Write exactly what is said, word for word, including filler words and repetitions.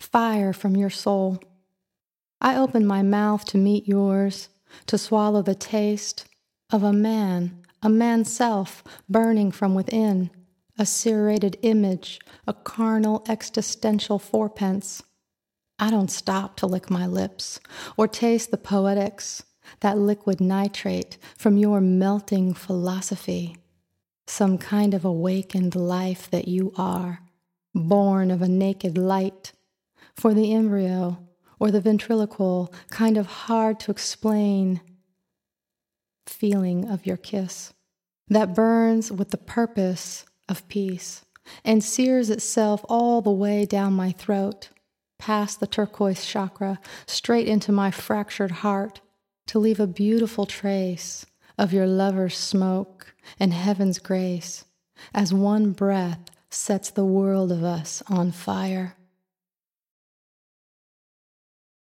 fire from your soul. I open my mouth to meet yours, to swallow the taste of a man, a man's self burning from within, a serrated image, a carnal existential fourpence. I don't stop to lick my lips or taste the poetics, that liquid nitrate from your melting philosophy, some kind of awakened life that you are, born of a naked light. For the embryo or the ventriloquial, kind of hard to explain feeling of your kiss that burns with the purpose of peace and sears itself all the way down my throat, past the turquoise chakra, straight into my fractured heart, to leave a beautiful trace of your lover's smoke and heaven's grace as one breath sets the world of us on fire.